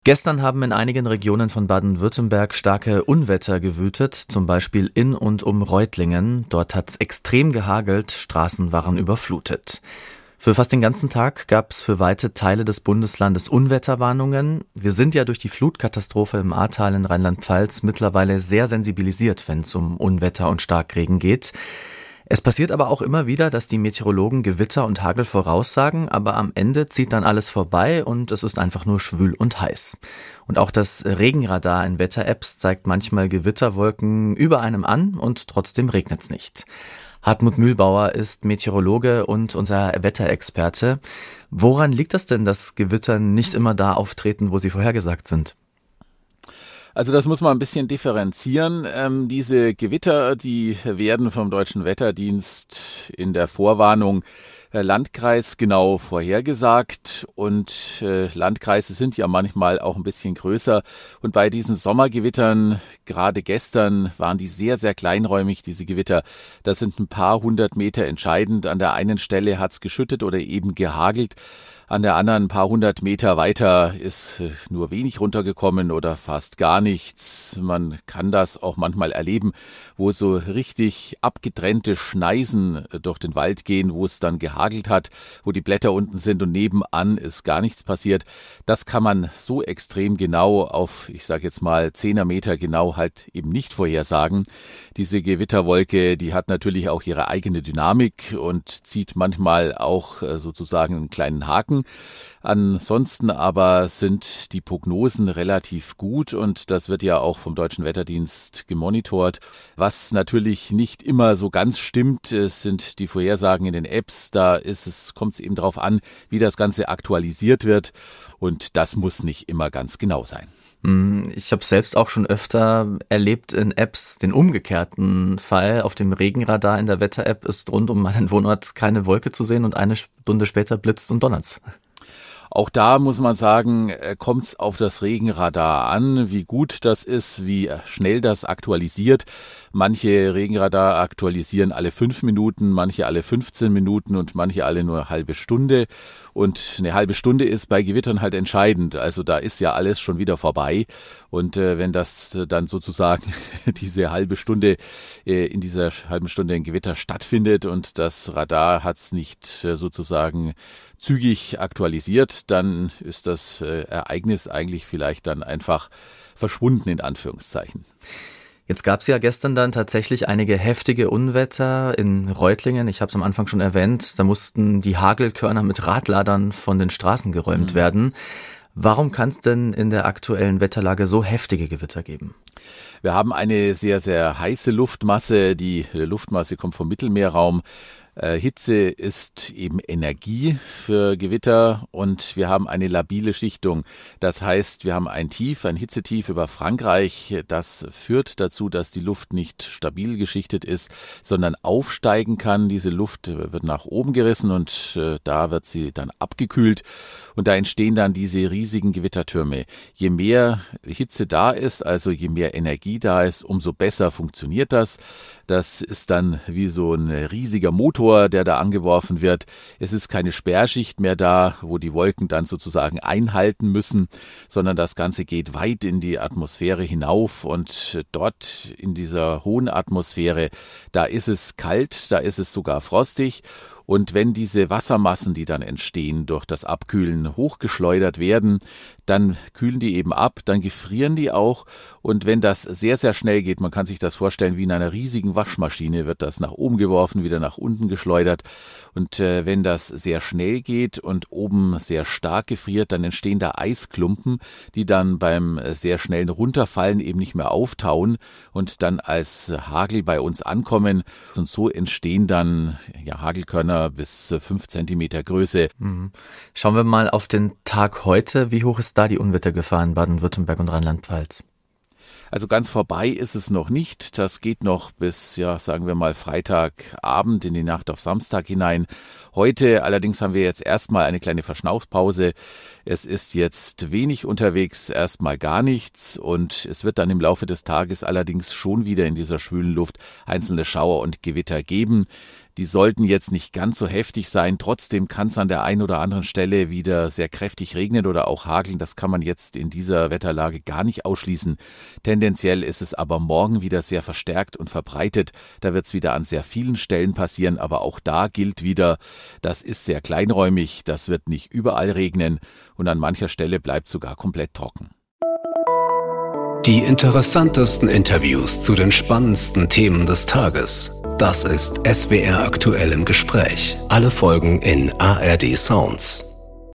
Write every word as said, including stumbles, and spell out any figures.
Gestern haben in einigen Regionen von Baden-Württemberg starke Unwetter gewütet, zum Beispiel in und um Reutlingen. Dort hat's extrem gehagelt, Straßen waren überflutet. Für fast den ganzen Tag gab's für weite Teile des Bundeslandes Unwetterwarnungen. Wir sind ja durch die Flutkatastrophe im Ahrtal in Rheinland-Pfalz mittlerweile sehr sensibilisiert, wenn es um Unwetter und Starkregen geht. Es passiert aber auch immer wieder, dass die Meteorologen Gewitter und Hagel voraussagen, aber am Ende zieht dann alles vorbei und es ist einfach nur schwül und heiß. Und auch das Regenradar in Wetter-Apps zeigt manchmal Gewitterwolken über einem an und trotzdem regnet's nicht. Hartmut Mühlbauer ist Meteorologe und unser Wetterexperte. Woran liegt das denn, dass Gewitter nicht immer da auftreten, wo sie vorhergesagt sind? Also das muss man ein bisschen differenzieren. Ähm, diese Gewitter, die werden vom Deutschen Wetterdienst in der Vorwarnung äh, landkreisgenau vorhergesagt und äh, Landkreise sind ja manchmal auch ein bisschen größer und bei diesen Sommergewittern, gerade gestern, waren die sehr, sehr kleinräumig, diese Gewitter. Das sind ein paar hundert Meter entscheidend. An der einen Stelle hat's geschüttet oder eben gehagelt. An der anderen ein paar hundert Meter weiter ist nur wenig runtergekommen oder fast gar nichts. Man kann das auch manchmal erleben, wo so richtig abgetrennte Schneisen durch den Wald gehen, wo es dann gehagelt hat, wo die Blätter unten sind und nebenan ist gar nichts passiert. Das kann man so extrem genau auf, ich sage jetzt mal, zehner Meter genau halt eben nicht vorhersagen. Diese Gewitterwolke, die hat natürlich auch ihre eigene Dynamik und zieht manchmal auch sozusagen einen kleinen Haken. Ansonsten aber sind die Prognosen relativ gut und das wird ja auch vom Deutschen Wetterdienst gemonitort. Was natürlich nicht immer so ganz stimmt, es sind die Vorhersagen in den Apps. Da ist es, kommt es eben darauf an, wie das Ganze aktualisiert wird und das muss nicht immer ganz genau sein. Ich habe selbst auch schon öfter erlebt in Apps den umgekehrten Fall. Auf dem Regenradar in der Wetter-App ist rund um meinen Wohnort keine Wolke zu sehen und eine Stunde später blitzt und donnert's. Auch da muss man sagen, kommt es auf das Regenradar an, wie gut das ist, wie schnell das aktualisiert. Manche Regenradar aktualisieren alle fünf Minuten, manche alle fünfzehn Minuten und manche alle nur eine halbe Stunde. Und eine halbe Stunde ist bei Gewittern halt entscheidend. Also da ist ja alles schon wieder vorbei. Und äh, wenn das dann sozusagen diese halbe Stunde, äh, in dieser halben Stunde ein Gewitter stattfindet und das Radar hat es nicht äh, sozusagen zügig aktualisiert, dann ist das äh, Ereignis eigentlich vielleicht dann einfach verschwunden in Anführungszeichen. Jetzt gab es ja gestern dann tatsächlich einige heftige Unwetter in Reutlingen. Ich habe es am Anfang schon erwähnt, da mussten die Hagelkörner mit Radladern von den Straßen geräumt mhm. werden. Warum kann es denn in der aktuellen Wetterlage so heftige Gewitter geben? Wir haben eine sehr, sehr heiße Luftmasse. Die Luftmasse kommt vom Mittelmeerraum. Äh, Hitze ist eben Energie für Gewitter und wir haben eine labile Schichtung. Das heißt, wir haben ein Tief, ein Hitzetief über Frankreich. Das führt dazu, dass die Luft nicht stabil geschichtet ist, sondern aufsteigen kann. Diese Luft wird nach oben gerissen und äh, da wird sie dann abgekühlt. Und da entstehen dann diese riesigen Gewittertürme. Je mehr Hitze da ist, also je mehr Energie da ist, umso besser funktioniert das. Das ist dann wie so ein riesiger Motor, der da angeworfen wird. Es ist keine Sperrschicht mehr da, wo die Wolken dann sozusagen einhalten müssen, sondern das Ganze geht weit in die Atmosphäre hinauf und dort in dieser hohen Atmosphäre, da ist es kalt, da ist es sogar frostig. Und wenn diese Wassermassen, die dann entstehen, durch das Abkühlen hochgeschleudert werden, dann kühlen die eben ab, dann gefrieren die auch. Und wenn das sehr, sehr schnell geht, man kann sich das vorstellen, wie in einer riesigen Waschmaschine wird das nach oben geworfen, wieder nach unten geschleudert. Und äh, wenn das sehr schnell geht und oben sehr stark gefriert, dann entstehen da Eisklumpen, die dann beim sehr schnellen Runterfallen eben nicht mehr auftauen und dann als Hagel bei uns ankommen. Und so entstehen dann ja, Hagelkörner bis fünf Zentimeter Größe. Schauen wir mal auf den Tag heute. Wie hoch ist da die Unwettergefahr in Baden-Württemberg und Rheinland-Pfalz? Also ganz vorbei ist es noch nicht. Das geht noch bis, ja, sagen wir mal, Freitagabend in die Nacht auf Samstag hinein. Heute allerdings haben wir jetzt erstmal eine kleine Verschnaufpause. Es ist jetzt wenig unterwegs, erstmal gar nichts und es wird dann im Laufe des Tages allerdings schon wieder in dieser schwülen Luft einzelne Schauer und Gewitter geben. Die sollten jetzt nicht ganz so heftig sein. Trotzdem kann es an der einen oder anderen Stelle wieder sehr kräftig regnen oder auch hageln. Das kann man jetzt in dieser Wetterlage gar nicht ausschließen. Tendenziell ist es aber morgen wieder sehr verstärkt und verbreitet. Da wird es wieder an sehr vielen Stellen passieren. Aber auch da gilt wieder, das ist sehr kleinräumig. Das wird nicht überall regnen. Und an mancher Stelle bleibt sogar komplett trocken. Die interessantesten Interviews zu den spannendsten Themen des Tages. Das ist S W R aktuell im Gespräch. Alle Folgen in A R D Sounds.